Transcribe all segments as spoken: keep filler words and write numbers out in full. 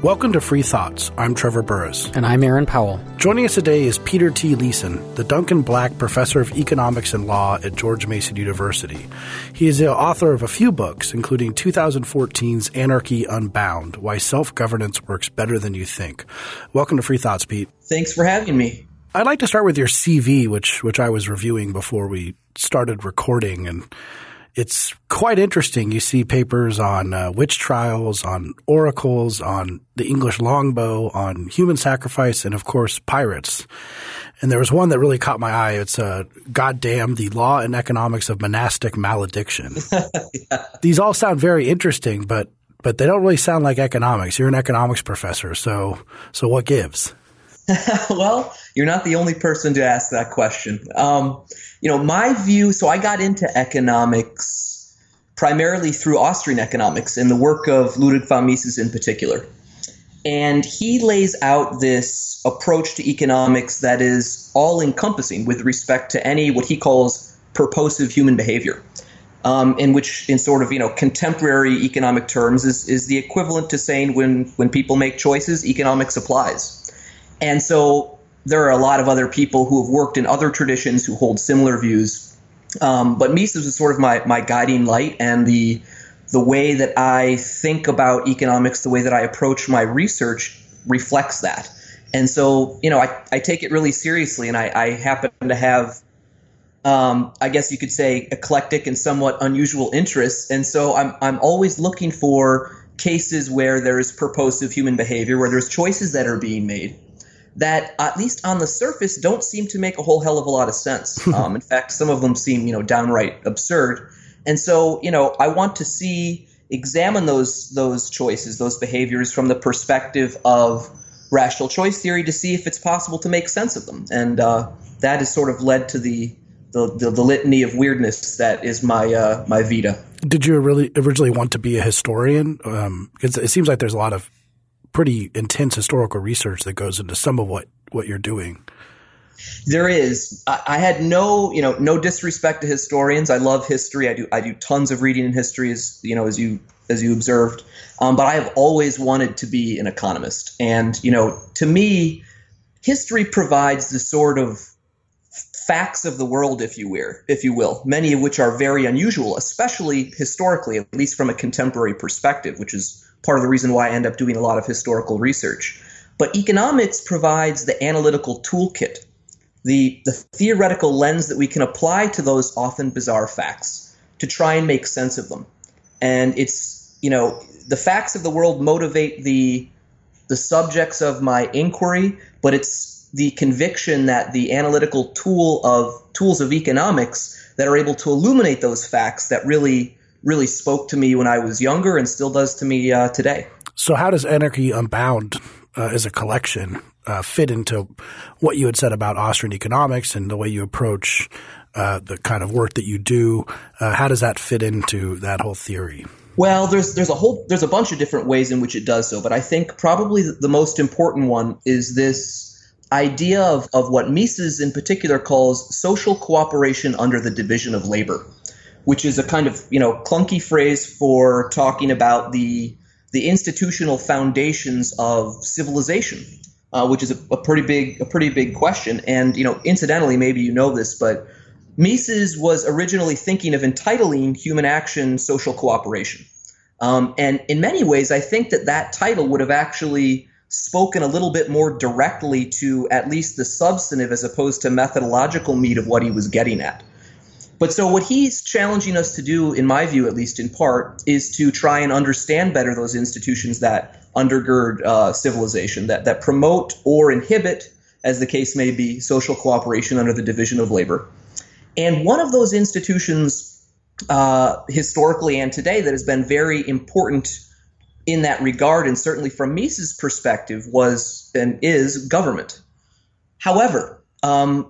Welcome to Free Thoughts. I'm Trevor Burrus. And I'm Aaron Powell. Joining us today is Peter T. Leeson, the Duncan Black Professor of Economics and Law at George Mason University. He is the author of a few books, including twenty fourteen's Anarchy Unbound, Why Self-Governance Works Better Than You Think. Welcome to Free Thoughts, Pete. Thanks for having me. I'd like to start with your C V, which which I was reviewing before we started recording, and it's quite interesting. You see papers on uh, witch trials, on oracles, on the English longbow, on human sacrifice, and of course pirates. And there was one that really caught my eye. It's uh, Goddamn, the Law and Economics of Monastic Malediction. Yeah. These all sound very interesting, but but they don't really sound like economics. You're an economics professor, so so what gives? Well, you're not the only person to ask that question. Um, you know, my view, so I got into economics primarily through Austrian economics and the work of Ludwig von Mises in particular. And he lays out this approach to economics that is all-encompassing with respect to any what he calls purposive human behavior, um, in which, in sort of, you know, contemporary economic terms, is, is the equivalent to saying when, when people make choices, economics applies. And so there are a lot of other people who have worked in other traditions who hold similar views. Um, but Mises is sort of my, my guiding light, and the the way that I think about economics, the way that I approach my research reflects that. And so, you know, I, I take it really seriously, and I, I happen to have, um, I guess you could say, eclectic and somewhat unusual interests. And so I'm I'm always looking for cases where there is purposive human behavior, where there's choices that are being made that, at least on the surface, don't seem to make a whole hell of a lot of sense. Um, in fact, some of them seem, you know, downright absurd. And so, you know, I want to see, examine those those choices, those behaviors from the perspective of rational choice theory to see if it's possible to make sense of them. And uh, that has sort of led to the the, the, the litany of weirdness that is my uh, my vita. Did you really originally want to be a historian? Um, because it seems like there's a lot of pretty intense historical research that goes into some of what, what you're doing. There is. I, I had no, you know, no disrespect to historians. I love history. I do. I do tons of reading in history, as you know, as you as you observed. Um, but I have always wanted to be an economist, and you know, to me, history provides the sort of facts of the world, if you will, if you will, many of which are very unusual, especially historically, at least from a contemporary perspective, which is part of the reason why I end up doing a lot of historical research. But economics provides the analytical toolkit, the, the theoretical lens that we can apply to those often bizarre facts to try and make sense of them. And it's, you know, the facts of the world motivate the the subjects of my inquiry, but it's the conviction that the analytical tool of tools of economics that are able to illuminate those facts that really really spoke to me when I was younger and still does to me uh, today. So how does Anarchy Unbound uh, as a collection uh, fit into what you had said about Austrian economics and the way you approach uh, the kind of work that you do? Uh, how does that fit into that whole theory? Well, there's there's a whole there's a bunch of different ways in which it does so, but I think probably the most important one is this idea of, of what Mises in particular calls social cooperation under the division of labor, which is a kind of, you know, clunky phrase for talking about the the institutional foundations of civilization, uh, which is a, a pretty big a pretty big question. And, you know, incidentally, maybe you know this, but Mises was originally thinking of entitling human action social cooperation. Um, and in many ways, I think that that title would have actually spoken a little bit more directly to at least the substantive as opposed to methodological meat of what he was getting at. But so what he's challenging us to do, in my view, at least in part, is to try and understand better those institutions that undergird uh, civilization, that, that promote or inhibit, as the case may be, social cooperation under the division of labor. And one of those institutions uh, historically and today that has been very important in that regard, and certainly from Mises' perspective, was and is government. However, um,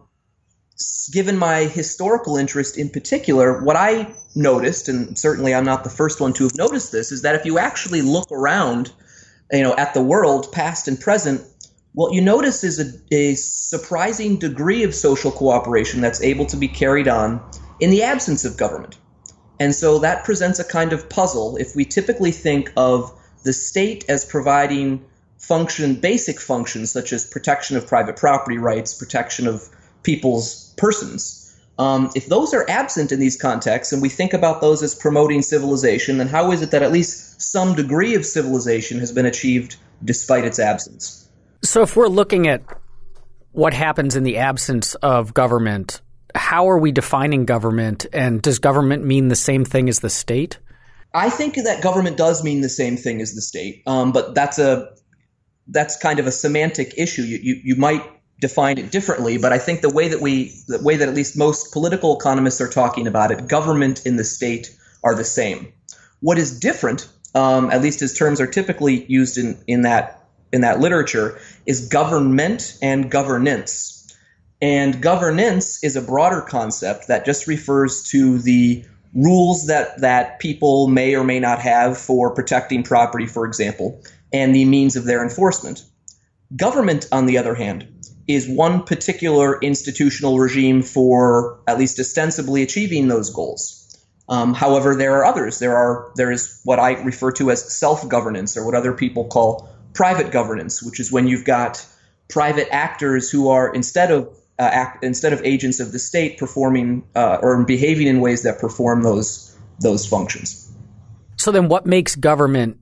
given my historical interest in particular, what I noticed, and certainly I'm not the first one to have noticed this, is that if you actually look around, you know, at the world, past and present, what you notice is a, a surprising degree of social cooperation that's able to be carried on in the absence of government. And so that presents a kind of puzzle. If we typically think of the state as providing function, basic functions such as protection of private property rights, protection of people's persons, um, if those are absent in these contexts and we think about those as promoting civilization, then how is it that at least some degree of civilization has been achieved despite its absence? So if we're looking at what happens in the absence of government, how are we defining government, and does government mean the same thing as the state? I think that government does mean the same thing as the state, um, but that's a that's kind of a semantic issue. You, you you might define it differently, but I think the way that we the way that at least most political economists are talking about it, government and the state are the same. What is different, um, at least as terms are typically used in in that in that literature, is government and governance. And governance is a broader concept that just refers to the rules that, that people may or may not have for protecting property, for example, and the means of their enforcement. Government, on the other hand, is one particular institutional regime for at least ostensibly achieving those goals. Um, however, there are others. There are there is what I refer to as self-governance, or what other people call private governance, which is when you've got private actors who are, instead of uh, act, instead of agents of the state, performing uh, or behaving in ways that perform those those functions. So then, what makes government,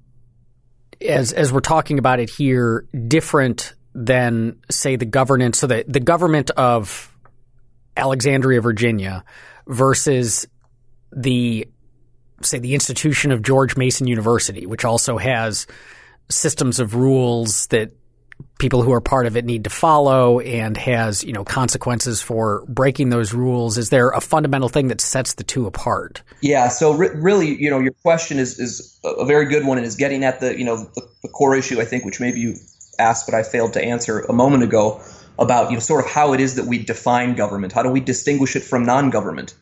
as as we're talking about it here, different than, say, the governance? So the the government of Alexandria, Virginia, versus the, say, the institution of George Mason University, which also has systems of rules that people who are part of it need to follow and has, you know, consequences for breaking those rules. Is there a fundamental thing that sets the two apart? Yeah. So re- really, you know, your question is, is a very good one and is getting at the, you know, the, the core issue, I think, which maybe you asked, but I failed to answer a moment ago, about, you know, sort of how it is that we define government. How do we distinguish it from non-government?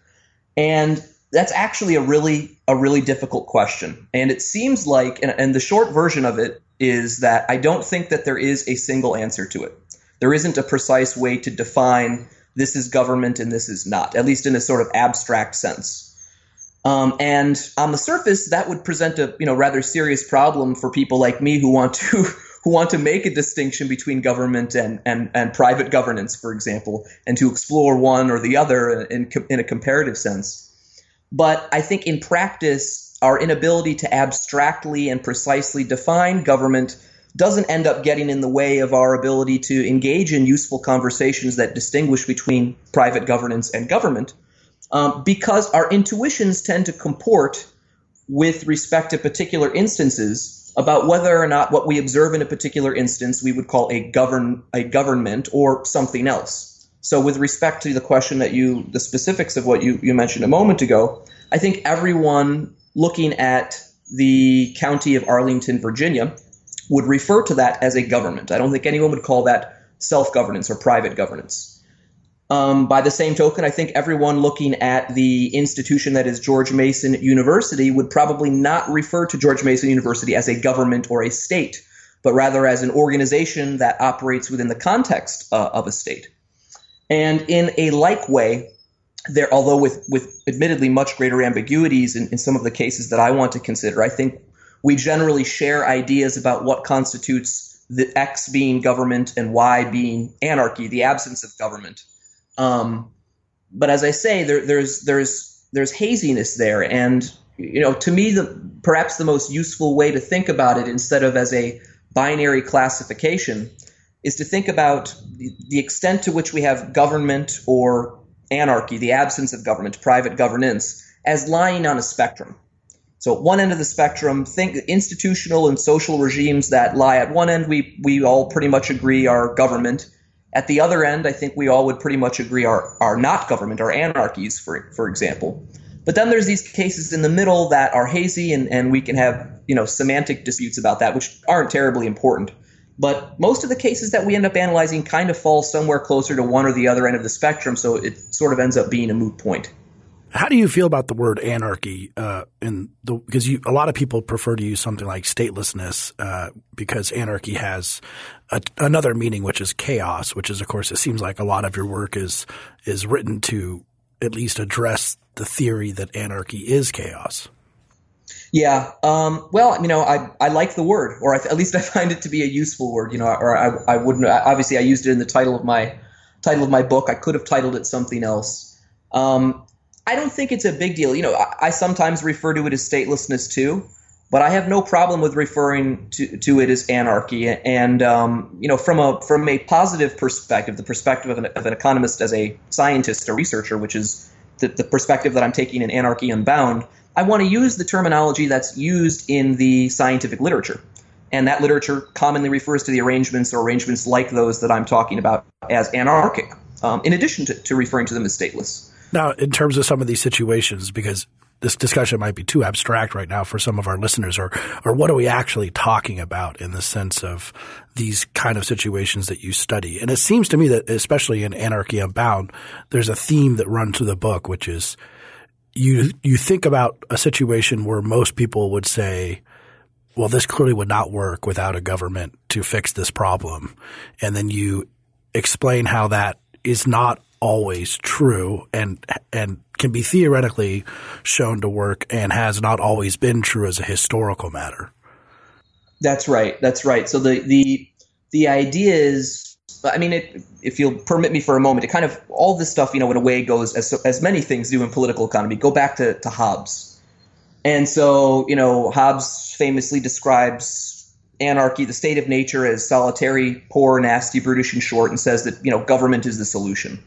And that's actually a really a really difficult question. And it seems like, and, and the short version of it is that I don't think that there is a single answer to it. There isn't a precise way to define this is government and this is not, at least in a sort of abstract sense. Um, and on the surface, that would present a you know rather serious problem for people like me who want to who want to make a distinction between government and and, and private governance, for example, and to explore one or the other in in a comparative sense. But I think in practice, our inability to abstractly and precisely define government doesn't end up getting in the way of our ability to engage in useful conversations that distinguish between private governance and government, um, because our intuitions tend to comport with respect to particular instances about whether or not what we observe in a particular instance we would call a govern a government or something else. So with respect to the question that you, the specifics of what you, you mentioned a moment ago, I think everyone looking at the county of Arlington, Virginia, would refer to that as a government. I don't think anyone would call that self-governance or private governance. Um, by the same token, I think everyone looking at the institution that is George Mason University would probably not refer to George Mason University as a government or a state, but rather as an organization that operates within the context uh, of a state. And in a like way, there, although with, with admittedly much greater ambiguities in, in some of the cases that I want to consider, I think we generally share ideas about what constitutes the X being government and Y being anarchy, the absence of government. Um, but as I say, there, there's there's there's haziness there, and you know, to me, the perhaps the most useful way to think about it, instead of as a binary classification, is to think about the, the extent to which we have government or anarchy, the absence of government, private governance, as lying on a spectrum. So at one end of the spectrum, think institutional and social regimes that lie at one end, we we all pretty much agree are government. At the other end, I think we all would pretty much agree are are not government, are anarchies, for for example. But then there's these cases in the middle that are hazy, and, and we can have, you know, semantic disputes about that, which aren't terribly important. But most of the cases that we end up analyzing kind of fall somewhere closer to one or the other end of the spectrum, so it sort of ends up being a moot point. How do you feel about the word anarchy? Uh, in the because you a lot of people prefer to use something like statelessness uh, because anarchy has a, another meaning, which is chaos. Which is, of course, it seems like a lot of your work is is written to at least address the theory that anarchy is chaos. Yeah. Um, well, you know, I, I like the word, or I, at least I find it to be a useful word, you know, or I, I wouldn't, obviously I used it in the title of my title of my book. I could have titled it something else. Um, I don't think it's a big deal. You know, I, I sometimes refer to it as statelessness too, but I have no problem with referring to, to it as anarchy. And, um, you know, from a, from a positive perspective, the perspective of an, of an economist as a scientist or researcher, which is the, the perspective that I'm taking in Anarchy Unbound, I want to use the terminology that's used in the scientific literature. And that literature commonly refers to the arrangements or arrangements like those that I'm talking about as anarchic, um, in addition to, to referring to them as stateless. Now, in terms of some of these situations, because this discussion might be too abstract right now for some of our listeners, or or what are we actually talking about in the sense of these kind of situations that you study? And it seems to me that, especially in Anarchy Unbound, there's a theme that runs through the book, which is you you think about a situation where most people would say, well, this clearly would not work without a government to fix this problem. And then you explain how that is not always true and and can be theoretically shown to work and has not always been true as a historical matter. That's right. That's right. So the the the idea is, I mean, it, if you'll permit me for a moment, it kind of, all this stuff, you know, in a way goes, as as many things do in political economy, go back to, to Hobbes. And so, you know, Hobbes famously describes anarchy, the state of nature, as solitary, poor, nasty, brutish, and short, and says that, you know, government is the solution.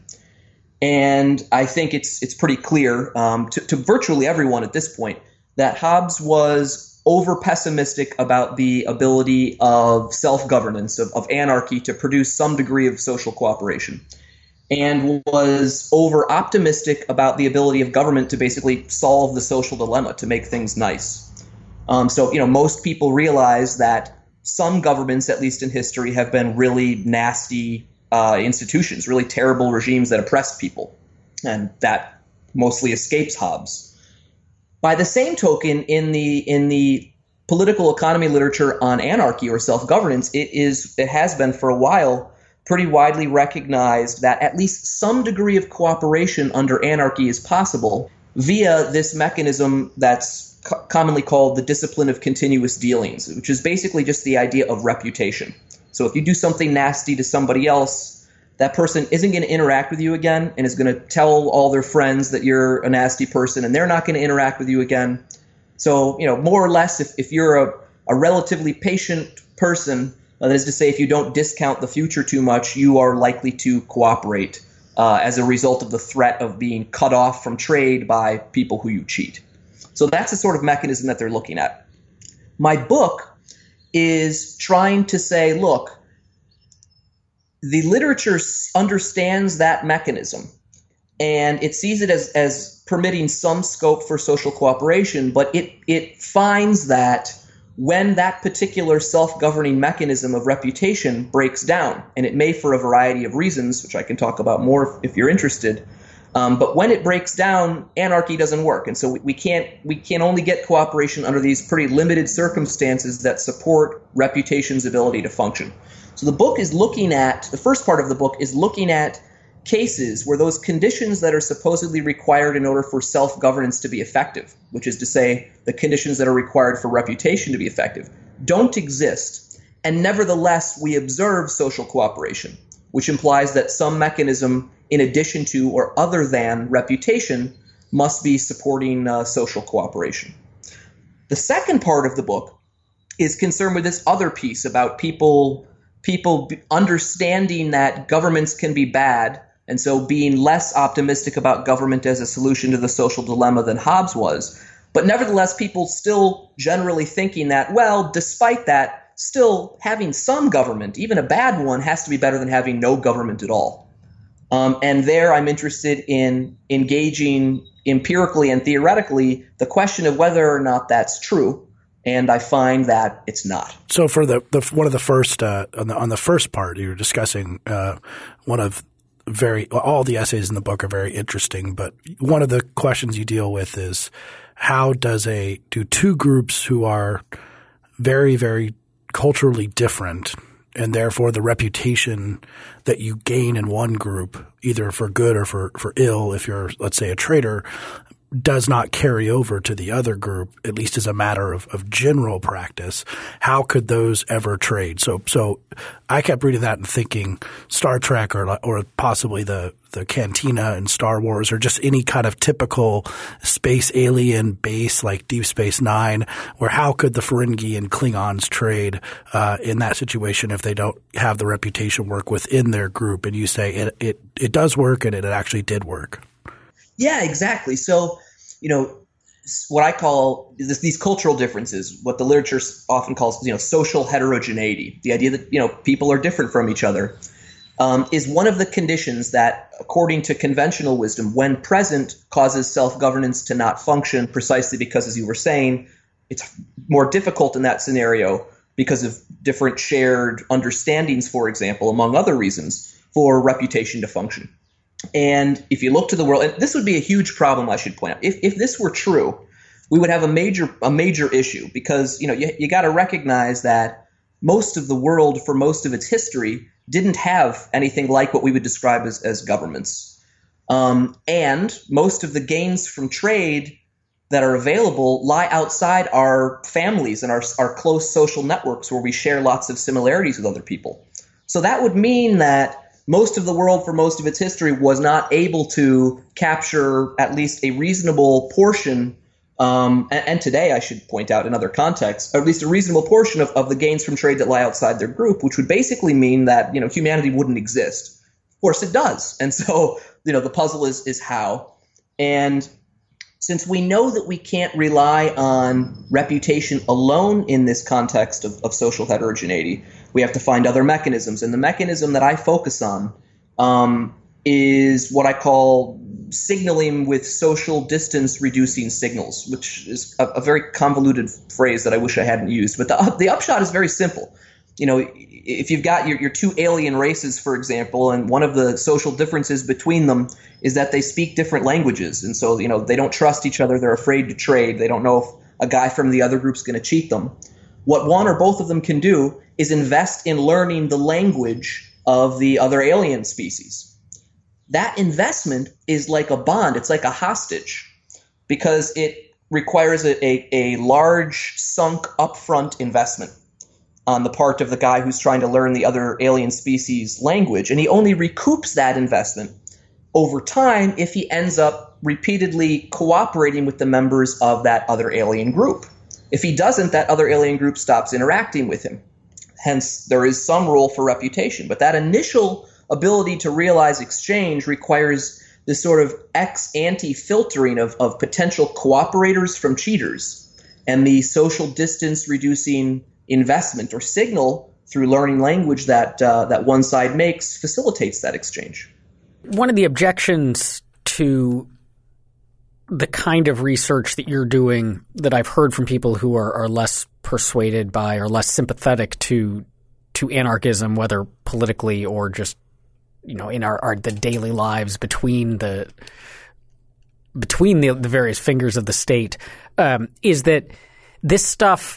And I think it's it's pretty clear um, to, to virtually everyone at this point that Hobbes was over pessimistic about the ability of self-governance, of, of anarchy, to produce some degree of social cooperation, and was over optimistic about the ability of government to basically solve the social dilemma, to make things nice. Um, so, you know, most people realize that some governments, at least in history, have been really nasty uh, institutions, really terrible regimes that oppress people, and that mostly escapes Hobbes. By the same token, in the in the political economy literature on anarchy or self-governance, it is it has been for a while pretty widely recognized that at least some degree of cooperation under anarchy is possible via this mechanism that's co- commonly called the discipline of continuous dealings, which is basically just the idea of reputation. So if you do something nasty to somebody else, that person isn't going to interact with you again and is going to tell all their friends that you're a nasty person, and they're not going to interact with you again. So, you know, more or less, if, if you're a, a relatively patient person, uh, that is to say, if you don't discount the future too much, you are likely to cooperate uh, as a result of the threat of being cut off from trade by people who you cheat. So that's the sort of mechanism that they're looking at. My book is trying to say, look, the literature understands that mechanism, and it sees it as, as permitting some scope for social cooperation, but it, it finds that when that particular self-governing mechanism of reputation breaks down, and it may for a variety of reasons, which I can talk about more if, if you're interested, um, but when it breaks down, anarchy doesn't work, and so we, we can't we can only get cooperation under these pretty limited circumstances that support reputation's ability to function. So the book is looking at, the first part of the book is looking at cases where those conditions that are supposedly required in order for self-governance to be effective, which is to say the conditions that are required for reputation to be effective, don't exist. And nevertheless, we observe social cooperation, which implies that some mechanism in addition to or other than reputation must be supporting uh, social cooperation. The second part of the book is concerned with this other piece about people people understanding that governments can be bad, and so being less optimistic about government as a solution to the social dilemma than Hobbes was. But nevertheless, people still generally thinking that, well, despite that, still having some government, even a bad one, has to be better than having no government at all. Um, and there I'm interested in engaging empirically and theoretically the question of whether or not that's true. And I find that it's not. So for the, the one of the first uh, on the on the first part, you were discussing uh, one of very all the essays in the book are very interesting, but one of the questions you deal with is how does a do two groups who are very very culturally different, and therefore the reputation that you gain in one group, either for good or for for ill, if you're, let's say, a traitor, does not carry over to the other group, at least as a matter of, of general practice, how could those ever trade? So, so I kept reading that and thinking Star Trek or or possibly the the Cantina in Star Wars, or just any kind of typical space alien base like Deep Space Nine, where how could the Ferengi and Klingons trade uh, in that situation if they don't have the reputation work within their group? And you say it it, it does work, and it, it actually did work. Yeah, exactly. So, you know, what I call this, these cultural differences, what the literature often calls, you know, social heterogeneity, the idea that, you know, people are different from each other, um, is one of the conditions that, according to conventional wisdom, when present, causes self-governance to not function, precisely because, as you were saying, it's more difficult in that scenario because of different shared understandings, for example, among other reasons, for reputation to function. And if you look to the world, and this would be a huge problem, I should point out. If if this were true, we would have a major a major issue, because, you know, you, you got to recognize that most of the world, for most of its history, didn't have anything like what we would describe as, as governments. Um, and most of the gains from trade that are available lie outside our families and our, our close social networks, where we share lots of similarities with other people. So that would mean that most of the world, for most of its history, was not able to capture at least a reasonable portion, um, and, and today, I should point out in other contexts, or at least a reasonable portion of, of the gains from trade that lie outside their group, which would basically mean that, you know, humanity wouldn't exist. Of course, it does. And so, you know, the puzzle is is how. And since we know that we can't rely on reputation alone in this context of, of social heterogeneity, we have to find other mechanisms. And the mechanism that I focus on um, is what I call signaling with social distance reducing signals, which is a, a very convoluted phrase that I wish I hadn't used. But the, the upshot is very simple. You know, if you've got your, your two alien races, for example, and one of the social differences between them is that they speak different languages. And so, you know, they don't trust each other. They're afraid to trade. They don't know if a guy from the other group's going to cheat them. What one or both of them can do is invest in learning the language of the other alien species. That investment is like a bond. It's like a hostage, because it requires a, a, a large sunk upfront investment on the part of the guy who's trying to learn the other alien species language. And he only recoups that investment over time if he ends up repeatedly cooperating with the members of that other alien group. If he doesn't, that other alien group stops interacting with him. Hence, there is some role for reputation. But that initial ability to realize exchange requires this sort of ex-ante filtering of, of potential cooperators from cheaters. And the social distance reducing investment or signal through learning language that uh, that one side makes facilitates that exchange. One of the objections to the kind of research that you're doing, that I've heard from people who are, are less persuaded by or less sympathetic to to anarchism, whether politically or just, you know, in our, our the daily lives between the between the, the various fingers of the state, um, is that this stuff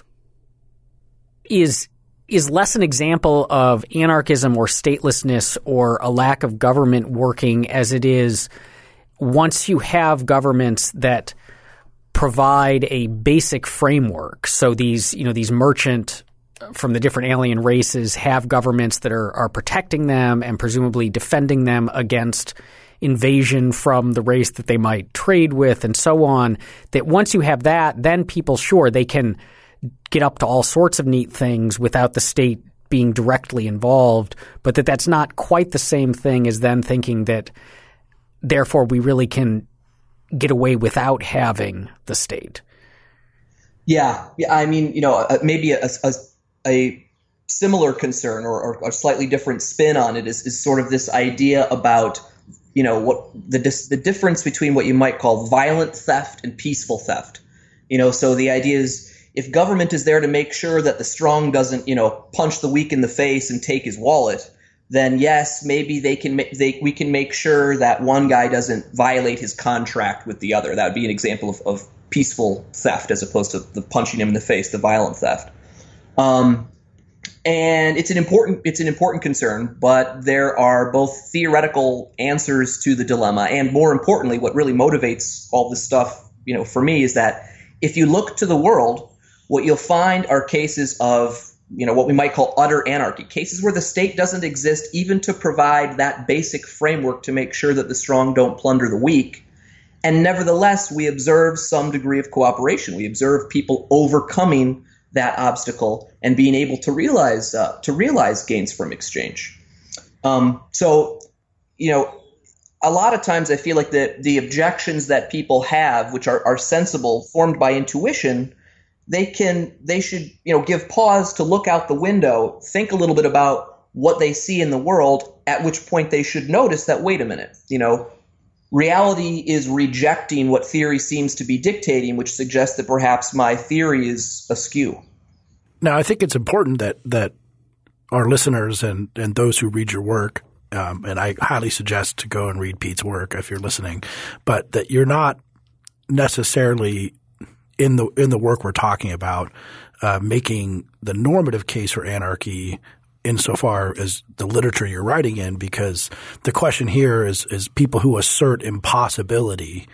is is less an example of anarchism or statelessness or a lack of government working as it is once you have governments that provide a basic framework. So these, you know, these merchant from the different alien races have governments that are, are protecting them and presumably defending them against invasion from the race that they might trade with and so on, that once you have that, then people, sure, they can get up to all sorts of neat things without the state being directly involved, but that that's not quite the same thing as then thinking that therefore we really can get away without having the state. Yeah. Yeah. I mean, you know, maybe a, a, a similar concern or, or a slightly different spin on it is, is sort of this idea about, you know, what the the difference between what you might call violent theft and peaceful theft. You know, so the idea is, if government is there to make sure that the strong doesn't, you know, punch the weak in the face and take his wallet, then yes, maybe they can they we can make sure that one guy doesn't violate his contract with the other. That would be an example of, of peaceful theft as opposed to the punching him in the face, the violent theft. Um, and it's an important it's an important concern, but there are both theoretical answers to the dilemma, and more importantly, what really motivates all this stuff you know, for me is that if you look to the world, what you'll find are cases of, you know, what we might call utter anarchy, cases where the state doesn't exist even to provide that basic framework to make sure that the strong don't plunder the weak. And nevertheless, we observe some degree of cooperation. We observe people overcoming that obstacle and being able to realize uh, to realize gains from exchange. Um, so, you know, a lot of times I feel like the the objections that people have, which are, are sensible, formed by intuition, they can they should you know give pause to look out the window, think a little bit about what they see in the world. At which point they should notice that, wait a minute, you know. Reality is rejecting what theory seems to be dictating, which suggests that perhaps my theory is askew. Now, I think it's important that that our listeners and, and those who read your work, um, and I highly suggest to go and read Pete's work if you're listening, but that you're not necessarily in the in the work we're talking about uh, making the normative case for anarchy insofar as the literature you're writing in, because the question here is is people who assert impossibility.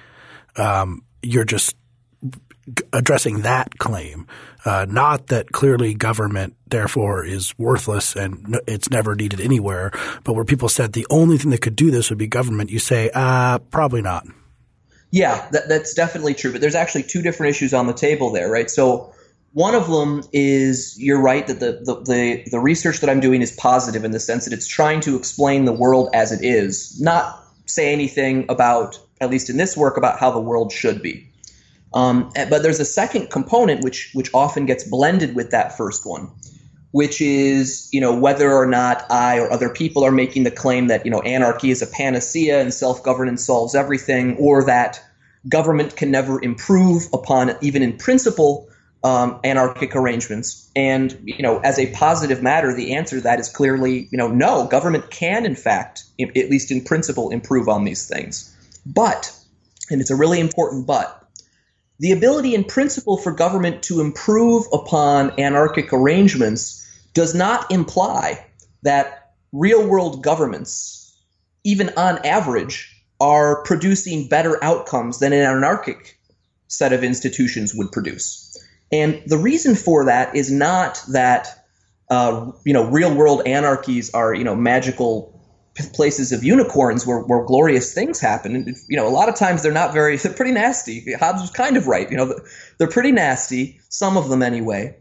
Um, you're just addressing that claim, uh, not that clearly government therefore is worthless and it's never needed anywhere, but where people said the only thing that could do this would be government. You say, uh, probably not. Yeah, that, that's definitely true. But there's actually two different issues on the table there, right? So one of them is, you're right, that the, the, the, the research that I'm doing is positive in the sense that it's trying to explain the world as it is, not say anything about, at least in this work, about how the world should be. Um, but there's a second component which which often gets blended with that first one, which is, you know, whether or not I or other people are making the claim that, you know, anarchy is a panacea and self-governance solves everything, or that government can never improve upon, even in principle, Um, anarchic arrangements. And, you know, as a positive matter, the answer to that is clearly, you know, no, government can, in fact, in, at least in principle, improve on these things. But, and it's a really important but, the ability in principle for government to improve upon anarchic arrangements does not imply that real-world governments, even on average, are producing better outcomes than an anarchic set of institutions would produce. And the reason for that is not that, uh, you know, real world anarchies are, you know, magical places of unicorns where, where glorious things happen. And, you know, a lot of times they're not very, they're pretty nasty. Hobbes was kind of right. You know, they're pretty nasty, some of them anyway.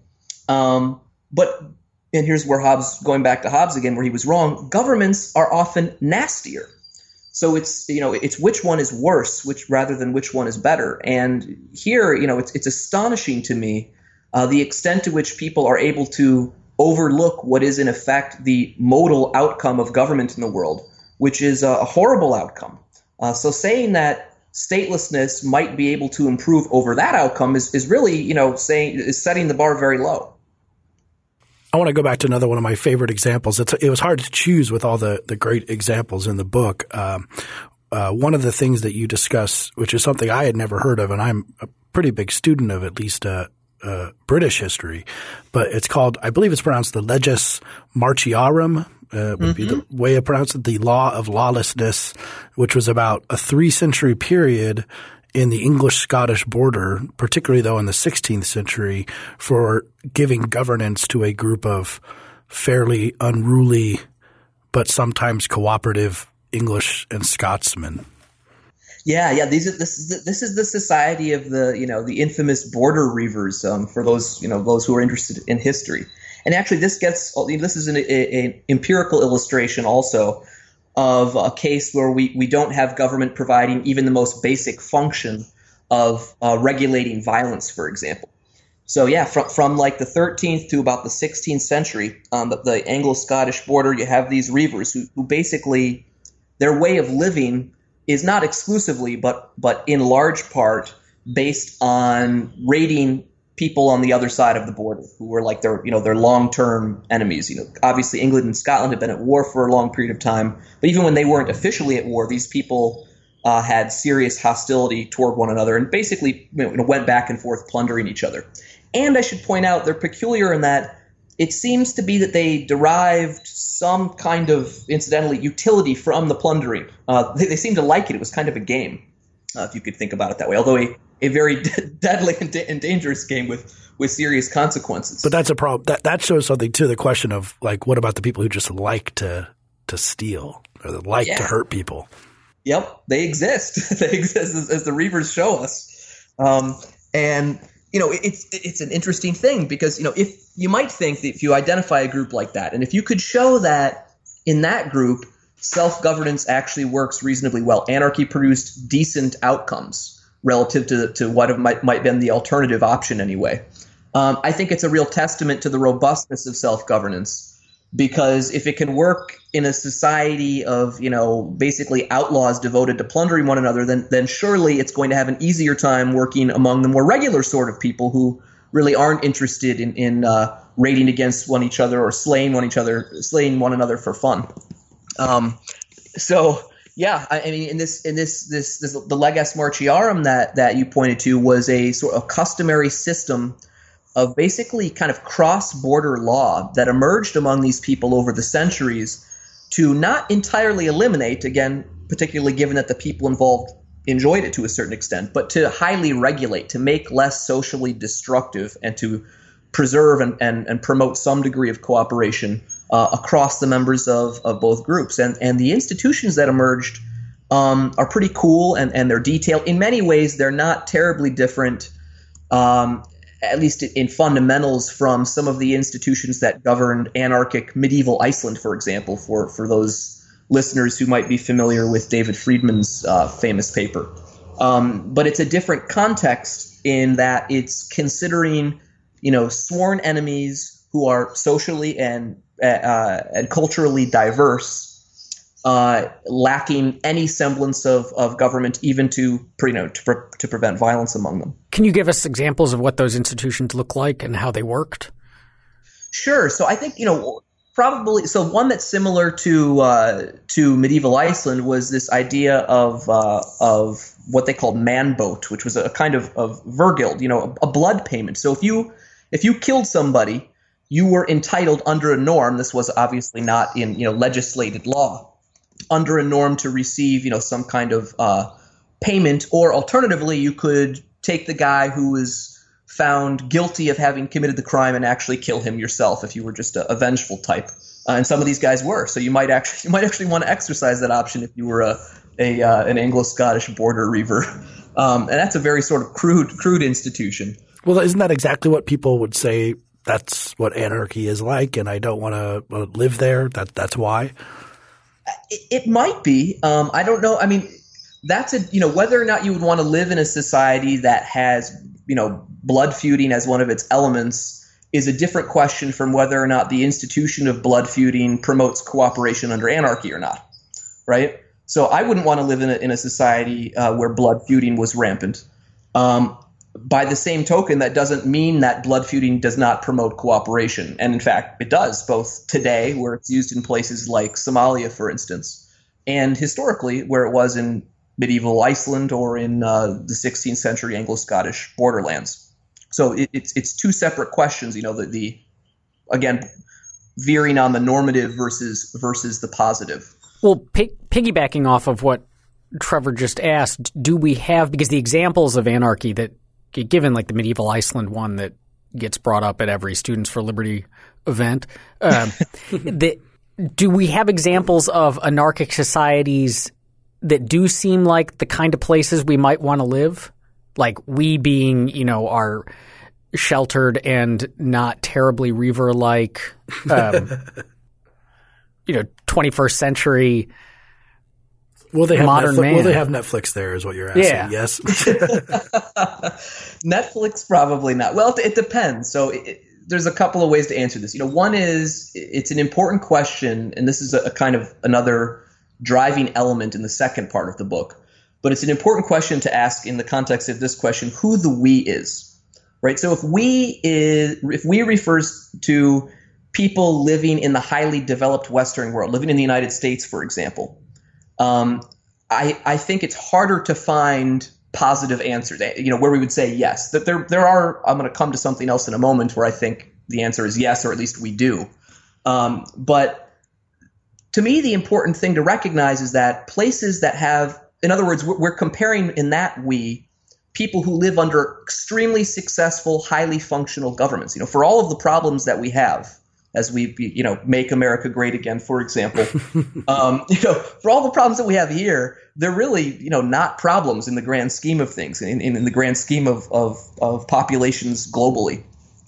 Um, but, and here's where Hobbes, going back to Hobbes again, where he was wrong, governments are often nastier. So it's, you know, it's which one is worse, which rather than which one is better. And here, you know, it's it's astonishing to me uh, the extent to which people are able to overlook what is in effect the modal outcome of government in the world, which is a, a horrible outcome. Uh, so saying that statelessness might be able to improve over that outcome is is really, you know, saying is setting the bar very low. I want to go back to another one of my favorite examples. It's, it was hard to choose with all the, the great examples in the book. Um, uh, one of the things that you discuss, which is something I had never heard of, and I'm a pretty big student of at least uh, uh, British history, but it's called, I believe it's pronounced the Leges Martiarum, uh, would mm-hmm. be the way of pronouncing it, the law of lawlessness, which was about a three-century period in the English-Scottish border, particularly though in the sixteenth century, for giving governance to a group of fairly unruly but sometimes cooperative English and Scotsmen. Yeah, yeah. These are this is the, this is the society of the you know the infamous border reivers. Um, for those you know those who are interested in history, and actually this gets this is an a, a empirical illustration also of a case where we, we don't have government providing even the most basic function of uh, regulating violence, for example. So yeah, from from like the thirteenth to about the sixteenth century, um, the, the Anglo-Scottish border, you have these reivers who, who basically their way of living is not exclusively, but but in large part based on raiding people on the other side of the border who were like their, you know, their long-term enemies. You know, obviously England and Scotland had been at war for a long period of time, but even when they weren't officially at war, these people uh, had serious hostility toward one another and basically, you know, went back and forth plundering each other. And I should point out they're peculiar in that it seems to be that they derived some kind of, incidentally, utility from the plundering. Uh, they, they seemed to like it. It was kind of a game, uh, if you could think about it that way. Although a a very deadly and, da- and dangerous game with, with serious consequences. But that's a problem. That that shows something too. The question of like, what about the people who just like to to steal or that like yeah. to hurt people? Yep, they exist. They exist as, as the Reavers show us. Um, and you know, it's it's an interesting thing because you know if you might think that if you identify a group like that, and if you could show that in that group self-governance actually works reasonably well, anarchy produced decent outcomes relative to to what might might been the alternative option anyway. Um, I think it's a real testament to the robustness of self-governance. Because if it can work in a society of, you know, basically outlaws devoted to plundering one another, then then surely it's going to have an easier time working among the more regular sort of people who really aren't interested in in uh, raiding against one each other or slaying one each other, slaying one another for fun. Um, so yeah, I, I mean, in this in this this, this the Leges Martiarum that that you pointed to was a sort of customary system of basically kind of cross-border law that emerged among these people over the centuries to not entirely eliminate, again, particularly given that the people involved enjoyed it to a certain extent, but to highly regulate, to make less socially destructive and to preserve and, and, and promote some degree of cooperation uh, across the members of, of both groups. And, and the institutions that emerged um, are pretty cool and, and they're detailed. In many ways, they're not terribly different um, at least in fundamentals, from some of the institutions that governed anarchic medieval Iceland, for example, for, for those listeners who might be familiar with David Friedman's uh, famous paper. Um, but it's a different context in that it's considering, you know, sworn enemies who are socially and uh, and culturally diverse, uh, lacking any semblance of, of government, even to you know to, pre- to prevent violence among them. Can you give us examples of what those institutions look like and how they worked? Sure. So I think you know probably so one that's similar to uh, to medieval Iceland was this idea of uh, of what they called manbote, which was a kind of of vergild, you know, a, a blood payment. So if you if you killed somebody, you were entitled under a norm. This was obviously not in you know legislated law. Under a norm to receive, you know, some kind of uh, payment, or alternatively, you could take the guy who was found guilty of having committed the crime and actually kill him yourself if you were just a, a vengeful type. Uh, and some of these guys were, so you might actually you might actually want to exercise that option if you were a, a uh, an Anglo-Scottish border reaver, um, and that's a very sort of crude crude institution. Well, isn't that exactly what people would say? That's what anarchy is like, and I don't want to live there. That that's why. It, it might be. Um, I don't know. I mean, that's a you know whether or not you would want to live in a society that has you know blood feuding as one of its elements is a different question from whether or not the institution of blood feuding promotes cooperation under anarchy or not. Right. So I wouldn't want to live in a, in a society uh, where blood feuding was rampant. Um, by the same token, that doesn't mean that blood feuding does not promote cooperation. And in fact, it does, both today, where it's used in places like Somalia, for instance, and historically, where it was in medieval Iceland or in uh, the sixteenth century Anglo-Scottish borderlands. So it, it's it's two separate questions, you know, the, the again, veering on the normative versus versus the positive. Well, p- piggybacking off of what Trevor just asked, do we have, because the examples of anarchy that, given like the medieval Iceland one that gets brought up at every Students for Liberty event, um, the, do we have examples of anarchic societies that do seem like the kind of places we might want to live? Like we being, you know, are sheltered and not terribly Reaver-like, um, you know, twenty-first century Will they have modern Netflix, man. Will they have Netflix there is what you're asking, yeah. Yes? Netflix, probably not. Well, it, it depends. So it, there's a couple of ways to answer this. You know, one is it's an important question, and this is a, a kind of another driving element in the second part of the book. But it's an important question to ask in the context of this question, who the we is, right? So if we is, if we refers to people living in the highly developed Western world, living in the United States, for example, Um, I, I think it's harder to find positive answers, you know, where we would say yes. That there there are. I'm going to come to something else in a moment where I think the answer is yes, or at least we do. Um, but to me, the important thing to recognize is that places that have, in other words, we're, we're comparing in that we people who live under extremely successful, highly functional governments. You know, for all of the problems that we have, as we, you know, make America great again, for example, um, you know, for all the problems that we have here, they're really, you know, not problems in the grand scheme of things, in, in, in the grand scheme of, of, of populations globally.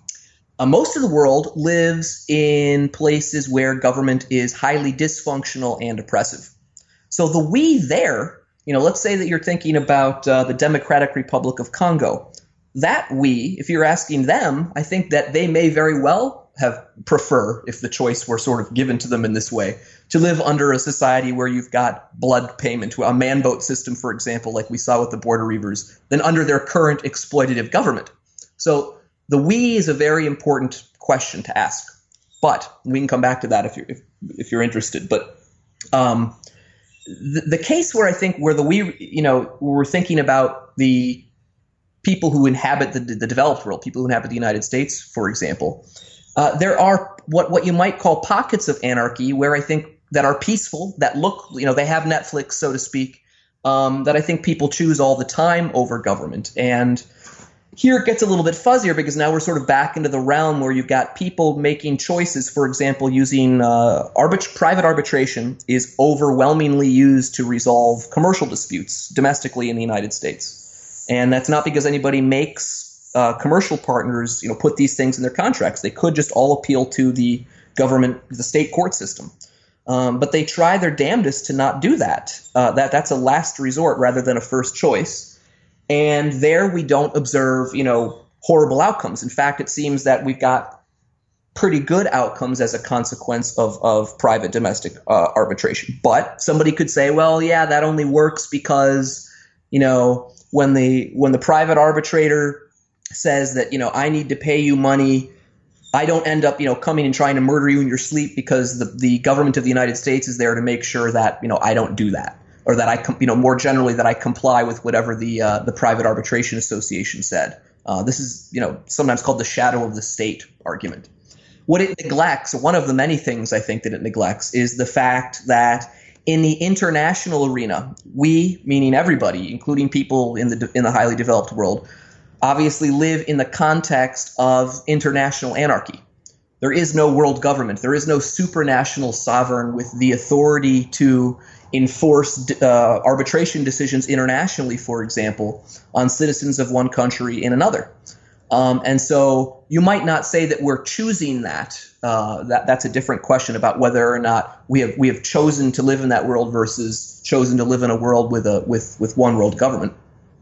Uh, most of the world lives in places where government is highly dysfunctional and oppressive. So the we there, you know, let's say that you're thinking about uh, the Democratic Republic of Congo. That we, if you're asking them, I think that they may very well have prefer, if the choice were sort of given to them in this way, to live under a society where you've got blood payment, a man boat system, for example, like we saw with the Border Reavers, than under their current exploitative government. So the we is a very important question to ask, but we can come back to that if you're if, if you're interested. But um, the, the case where I think where the we, you know, we're thinking about the people who inhabit the, the developed world, people who inhabit the United States, for example. Uh, there are what, what you might call pockets of anarchy where I think that are peaceful, that look, you know, they have Netflix, so to speak, um, that I think people choose all the time over government. And here it gets a little bit fuzzier because now we're sort of back into the realm where you've got people making choices. For example, using uh, arbit- private arbitration is overwhelmingly used to resolve commercial disputes domestically in the United States. And that's not because anybody makes Uh, commercial partners, you know, put these things in their contracts. They could just all appeal to the government, the state court system, um, but they try their damnedest to not do that. Uh, that that's a last resort rather than a first choice. And there we don't observe, you know, horrible outcomes. In fact, it seems that we've got pretty good outcomes as a consequence of of private domestic uh, arbitration. But somebody could say, well, yeah, that only works because, you know, when the when the private arbitrator says that, you know, I need to pay you money, I don't end up, you know, coming and trying to murder you in your sleep because the, the government of the United States is there to make sure that, you know, I don't do that, or that I, com- you know, more generally that I comply with whatever the uh, the private arbitration association said. Uh, this is, you know, sometimes called the shadow of the state argument. What it neglects, one of the many things I think that it neglects, is the fact that in the international arena, we, meaning everybody, including people in the in the highly developed world, obviously live in the context of international anarchy. There is no world government. There is no supranational sovereign with the authority to enforce uh, arbitration decisions internationally, for example, on citizens of one country in another. Um, and so you might not say that we're choosing that. Uh, that that's a different question about whether or not we have we have chosen to live in that world versus chosen to live in a world with a with with one world government.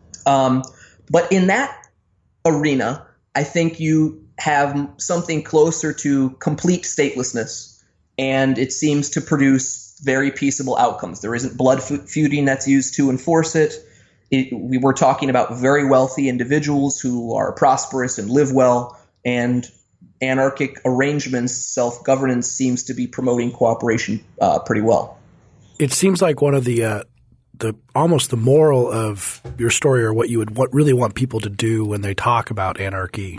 Um, but in that arena, I think you have something closer to complete statelessness, and it seems to produce very peaceable outcomes. There isn't blood feuding that's used to enforce it. it. We were talking about very wealthy individuals who are prosperous and live well, and anarchic arrangements, self-governance seems to be promoting cooperation uh, pretty well. It seems like one of the uh the almost the moral of your story, or what you would what really want people to do when they talk about anarchy,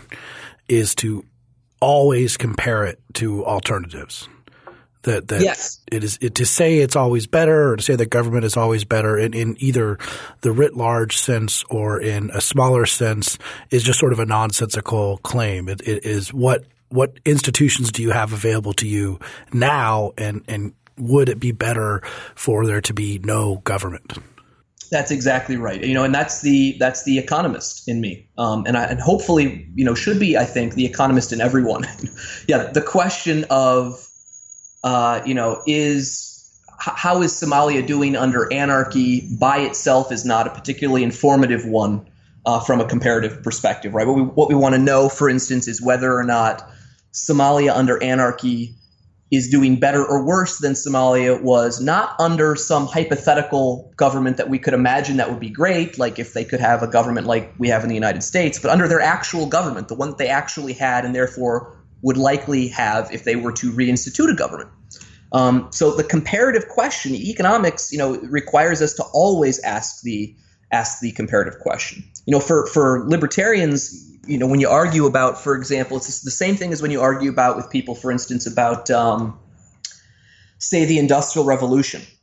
is to always compare it to alternatives. That that yes. it is it, to say it's always better, or to say that government is always better in, in either the writ large sense or in a smaller sense is just sort of a nonsensical claim. It, it is what what institutions do you have available to you now, and and would it be better for there to be no government? That's exactly right. You know, and that's the that's the economist in me, um, and I, and hopefully, you know, should be, I think, the economist in everyone. Yeah, the question of, uh, you know, is how is Somalia doing under anarchy by itself is not a particularly informative one uh, from a comparative perspective, right? What we what we want to know, for instance, is whether or not Somalia under anarchy is doing better or worse than Somalia was, not under some hypothetical government that we could imagine that would be great, like if they could have a government like we have in the United States, but under their actual government, the one that they actually had and therefore would likely have if they were to reinstitute a government. Um, so the comparative question, economics, you know, requires us to always ask the ask the comparative question. You know, for for libertarians, you know, when you argue about, for example, it's the same thing as when you argue about with people, for instance, about, um, say, the Industrial Revolution,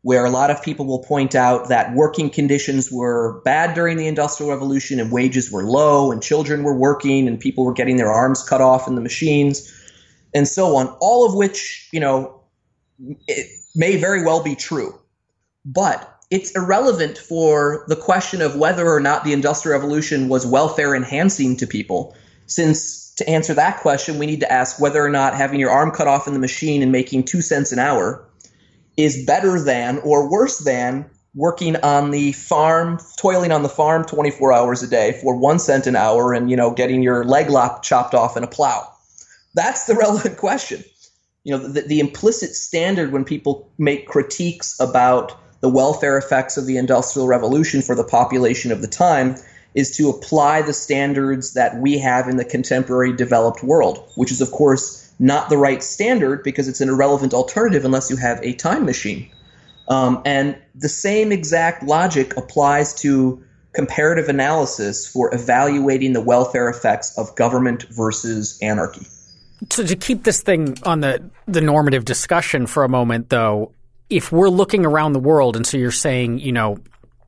where a lot of people will point out that working conditions were bad during the Industrial Revolution and wages were low and children were working and people were getting their arms cut off in the machines and so on, all of which, you know, it may very well be true. But it's irrelevant for the question of whether or not the Industrial Revolution was welfare enhancing to people, since to answer that question, we need to ask whether or not having your arm cut off in the machine and making two cents an hour is better than or worse than working on the farm, toiling on the farm twenty-four hours a day for one cent an hour and, you know, getting your leg lop chopped off in a plow. That's the relevant question. You know, the, the implicit standard when people make critiques about the welfare effects of the Industrial Revolution for the population of the time is to apply the standards that we have in the contemporary developed world, which is, of course, not the right standard because it's an irrelevant alternative unless you have a time machine. Um, and the same exact logic applies to comparative analysis for evaluating the welfare effects of government versus anarchy. So to keep this thing on the, the normative discussion for a moment, though, if we're looking around the world, and so you're saying, you know,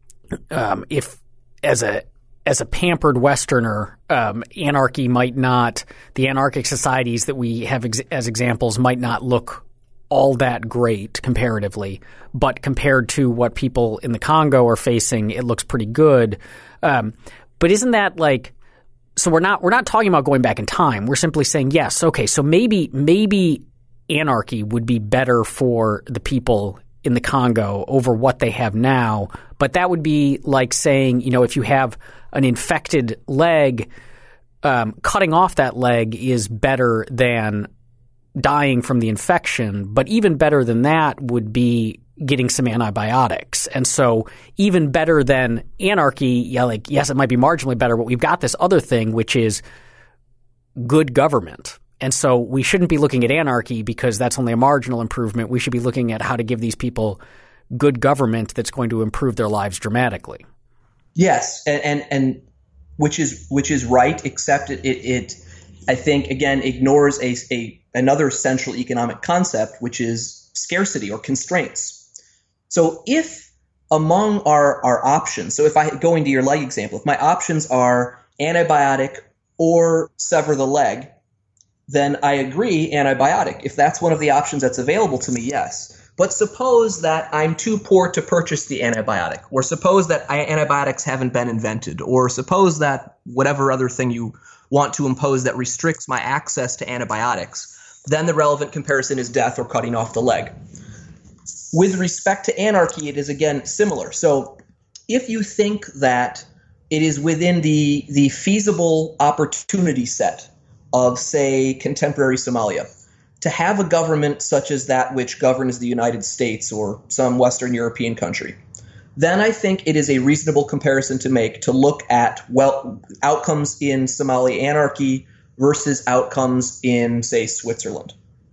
um, if as a as a pampered Westerner, um, anarchy might not, the anarchic societies that we have ex- as examples might not look all that great comparatively, but compared to what people in the Congo are facing, it looks pretty good. Um, but isn't that like, so we're not we're not talking about going back in time. We're simply saying, yes, okay, so maybe maybe anarchy would be better for the people in the Congo over what they have now. But that would be like saying, you know, if you have an infected leg, um, cutting off that leg is better than dying from the infection. But even better than that would be getting some antibiotics. And so even better than anarchy, yeah, like, yes, it might be marginally better, but we've got this other thing, which is good government. And so we shouldn't be looking at anarchy because that's only a marginal improvement. We should be looking at how to give these people good government that's going to improve their lives dramatically. Yes, and and, and which is which is right, except it, it, it I think again ignores a, a another central economic concept, which is scarcity or constraints. So if among our, our options, so if I go into your leg example, if my options are antibiotic or sever the leg, then I agree antibiotic. If that's one of the options that's available to me, yes. But suppose that I'm too poor to purchase the antibiotic, or suppose that I, antibiotics haven't been invented, or suppose that whatever other thing you want to impose that restricts my access to antibiotics, then the relevant comparison is death or cutting off the leg. With respect to anarchy, it is again similar. So if you think that it is within the, the feasible opportunity set of, say, contemporary Somalia, to have a government such as that which governs the United States or some Western European country, then I think it is a reasonable comparison to make to look at well outcomes in Somali anarchy versus outcomes in, say, Switzerland.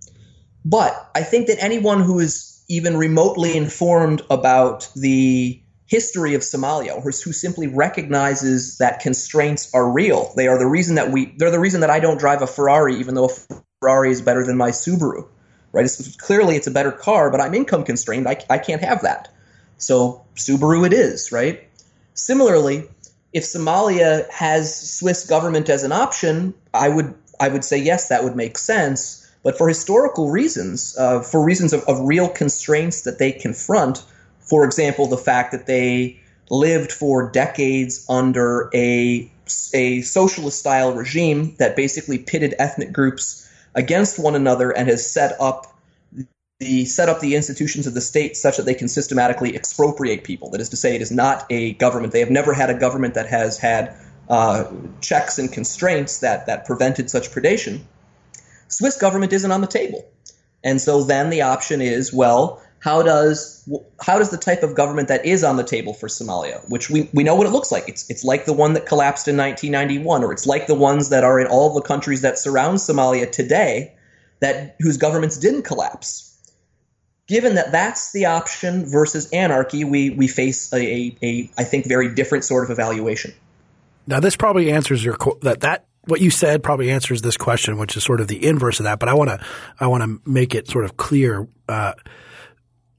But I think that anyone who is even remotely informed about the history of Somalia, or who simply recognizes that constraints are real, they are the reason that we they're the reason that I don't drive a Ferrari, even though a Ferrari is better than my Subaru, right? It's, clearly it's a better car, but I'm income constrained. I, I can't have that. So Subaru it is, right? Similarly, if Somalia has Swiss government as an option, I would I would say yes, that would make sense. But for historical reasons, uh, for reasons of, of real constraints that they confront, for example, the fact that they lived for decades under a, a socialist-style regime that basically pitted ethnic groups against one another and has set up the set up the institutions of the state such that they can systematically expropriate people. That is to say, it is not a government. They have never had a government that has had uh, checks and constraints that that prevented such predation. Swiss government isn't on the table. And so then the option is, well, how does how does the type of government that is on the table for Somalia, which we, we know what it looks like. It's it's like the one that collapsed in nineteen ninety-one, or it's like the ones that are in all the countries that surround Somalia today, that whose governments didn't collapse. Given that that's the option versus anarchy, we we face a, a, a I think very different sort of evaluation. Now this probably answers your that that what you said probably answers this question, which is sort of the inverse of that. But I want to I want to make it sort of clear. Uh,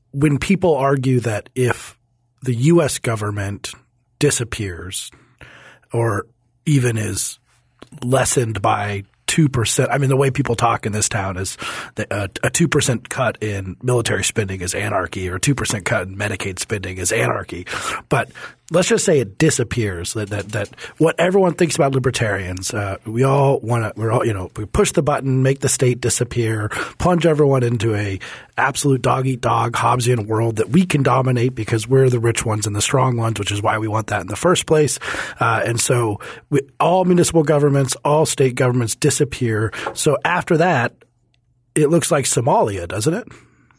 when people argue that if the U S government disappears or even is lessened by two percent. I mean, the way people talk in this town is that uh, a two percent cut in military spending is anarchy, or a two percent cut in Medicaid spending is anarchy. But let's just say it disappears, that that, that what everyone thinks about libertarians, uh, we all want to – we're all – you know, we push the button, make the state disappear, plunge everyone into a absolute dog-eat-dog Hobbesian world that we can dominate because we're the rich ones and the strong ones, which is why we want that in the first place. Uh, and so we, all municipal governments, all state governments disappear. So after that, it looks like Somalia, doesn't it?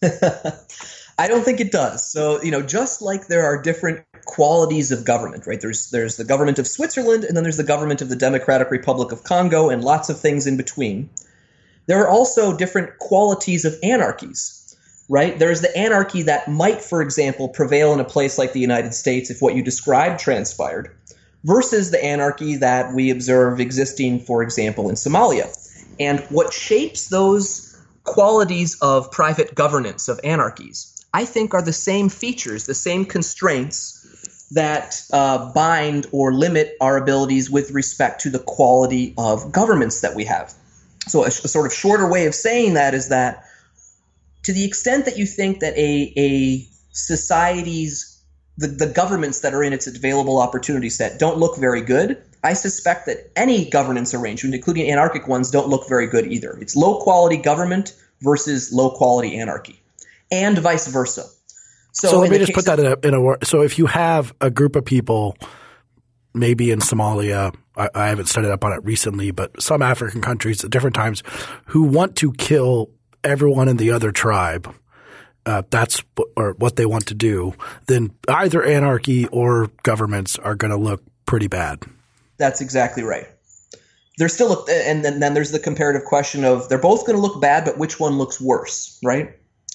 I don't think it does. So, you know, just like there are different qualities of government, right? There's there's the government of Switzerland, and then there's the government of the Democratic Republic of Congo, and lots of things in between. There are also different qualities of anarchies, right? There's the anarchy that might, for example, prevail in a place like the United States if what you described transpired, versus the anarchy that we observe existing, for example, in Somalia. And what shapes those qualities of private governance, of anarchies, I think are the same features, the same constraints that uh, bind or limit our abilities with respect to the quality of governments that we have. So a, a sort of shorter way of saying that is that to the extent that you think that a, a society's, the, the governments that are in its available opportunity set don't look very good, I suspect that any governance arrangement, including anarchic ones, don't look very good either. It's low-quality government versus low-quality anarchy, and vice versa. So, so let me just put that in a, in a word. So if you have a group of people, maybe in Somalia, I, I haven't studied up on it recently, but some African countries at different times, who want to kill everyone in the other tribe, uh, that's or what they want to do, then either anarchy or governments are going to look pretty bad. That's exactly right. There's still a, and then, then there's the comparative question of they're both going to look bad, but which one looks worse, right?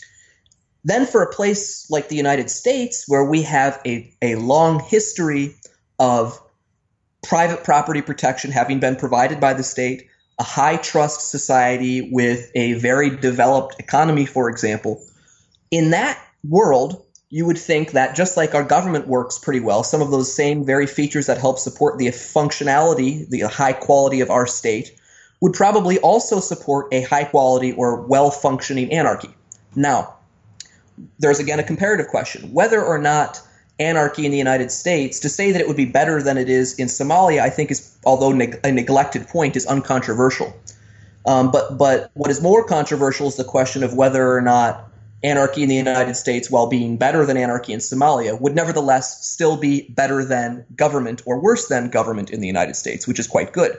Then for a place like the United States, where we have a, a long history of private property protection having been provided by the state, a high trust society with a very developed economy, for example, in that world, you would think that just like our government works pretty well, some of those same very features that help support the functionality, the high quality of our state, would probably also support a high quality or well-functioning anarchy. Now, there's again a comparative question. Whether or not anarchy in the United States, to say that it would be better than it is in Somalia, I think is, although neg- a neglected point, is uncontroversial. Um, but but what is more controversial is the question of whether or not anarchy in the United States, while being better than anarchy in Somalia, would nevertheless still be better than government or worse than government in the United States, which is quite good.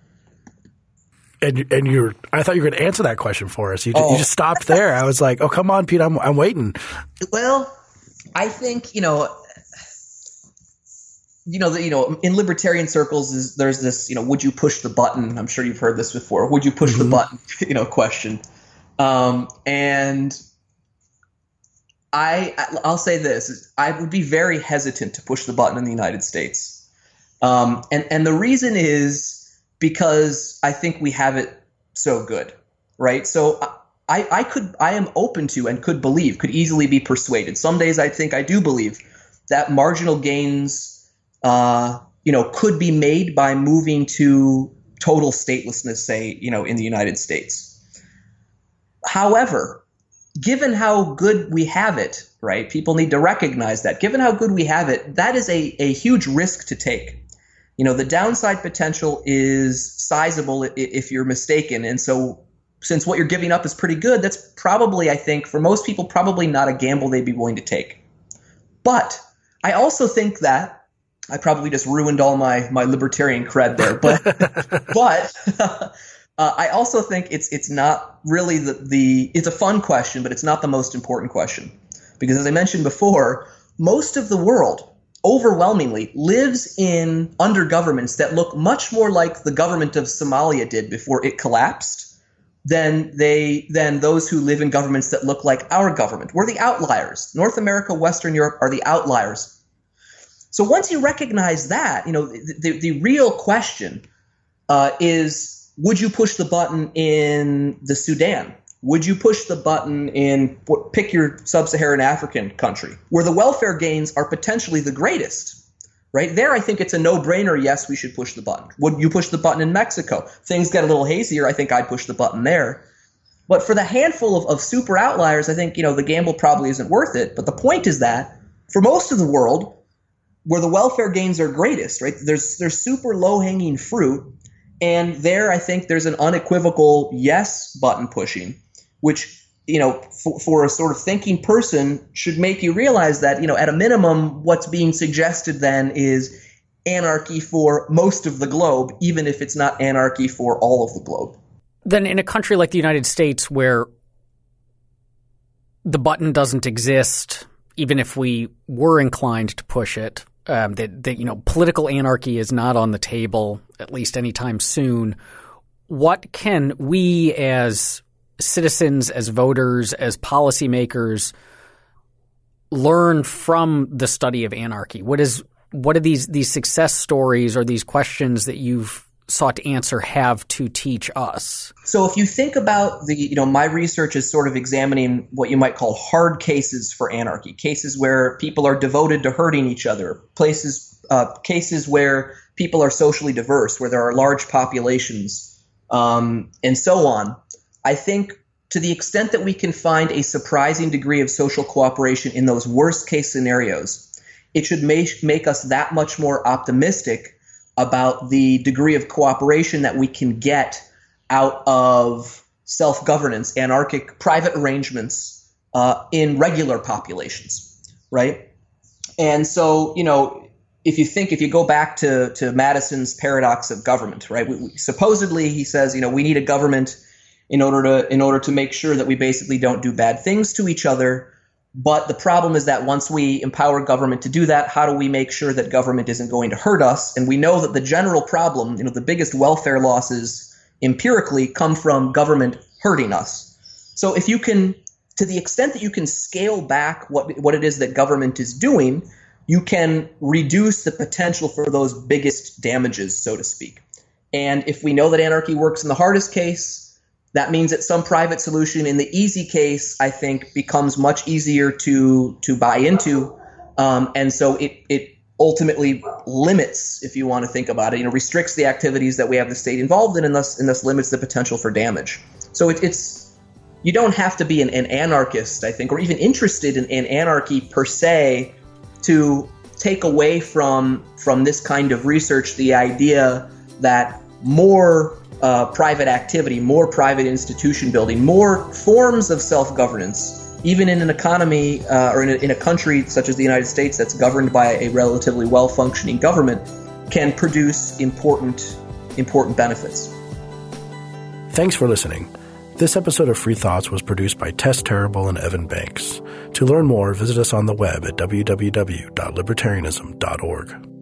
And and you're, I thought you were going to answer that question for us. You, oh. you just stopped there. I was like, oh, come on, Pete, I'm I'm waiting. Well, I think, you know, you know, the, you know, in libertarian circles, is, there's this, you know, would you push the button? I'm sure you've heard this before. Would you push mm-hmm. the button? You know, question. Um, and I I'll say this: I would be very hesitant to push the button in the United States, um, and and the reason is because I think we have it so good, right? So I, I could, I am open to and could believe, could easily be persuaded. Some days I think I do believe that marginal gains, uh, you know, could be made by moving to total statelessness, say, you know, in the United States. However, given how good we have it, right? People need to recognize that. Given how good we have it, that is a, a huge risk to take. You know, the downside potential is sizable if you're mistaken. And so since what you're giving up is pretty good, that's probably, I think, for most people, probably not a gamble they'd be willing to take. But I also think that I probably just ruined all my, my libertarian cred there. But but uh, I also think it's it's not really the, the – it's a fun question, but it's not the most important question. Because as I mentioned before, most of the world – overwhelmingly lives in under governments that look much more like the government of Somalia did before it collapsed than they than those who live in governments that look like our government. We're the outliers. North America, Western Europe are the outliers. So once you recognize that, you know, the, the, the real question uh, is, would you push the button in the Sudan? would you push the button in, pick your sub-Saharan African country, where the welfare gains are potentially the greatest? Right there, I think it's a no-brainer. Yes, we should push the button. Would you push the button in Mexico? Things get a little hazier. I think I'd push the button there. But for the handful of, of super outliers, I think, you know, the gamble probably isn't worth it. But the point is that for most of the world, where the welfare gains are greatest, right, there's there's super low-hanging fruit. And there, I think there's an unequivocal yes button pushing, which, you know, for, for a sort of thinking person should make you realize that, you know, at a minimum, what's being suggested then is anarchy for most of the globe, even if it's not anarchy for all of the globe. Then in a country like the United States, where the button doesn't exist, even if we were inclined to push it, um, that, that, you know, political anarchy is not on the table, at least anytime soon, what can we as citizens, as voters, as policymakers learn from the study of anarchy? What is what are these these success stories or these questions that you've sought to answer have to teach us? So if you think about the, you know, my research is sort of examining what you might call hard cases for anarchy, cases where people are devoted to hurting each other, places, uh, cases where people are socially diverse, where there are large populations, um, and so on. I think to the extent that we can find a surprising degree of social cooperation in those worst case scenarios, it should make, make us that much more optimistic about the degree of cooperation that we can get out of self-governance, anarchic private arrangements uh, in regular populations, right? And so, you know, if you think, if you go back to, to Madison's paradox of government, right? We, we, supposedly, he says, you know, we need a government in order to in order to make sure that we basically don't do bad things to each other. But the problem is that once we empower government to do that, how do we make sure that government isn't going to hurt us? And we know that the general problem, you know, the biggest welfare losses empirically come from government hurting us. So if you can, to the extent that you can scale back what what it is that government is doing, you can reduce the potential for those biggest damages, so to speak. And if we know that anarchy works in the hardest case, that means that some private solution in the easy case, I think, becomes much easier to to buy into. Um, and so it it ultimately limits, if you want to think about it, you know, restricts the activities that we have the state involved in, and thus, and thus limits the potential for damage. So it, it's you don't have to be an, an anarchist, I think, or even interested in, in anarchy per se to take away from from this kind of research the idea that more Uh, private activity, more private institution building, more forms of self-governance, even in an economy uh, or in a, in a country such as the United States that's governed by a relatively well-functioning government, can produce important, important benefits. Thanks for listening. This episode of Free Thoughts was produced by Tess Terrible and Evan Banks. To learn more, visit us on the web at w w w dot libertarianism dot org.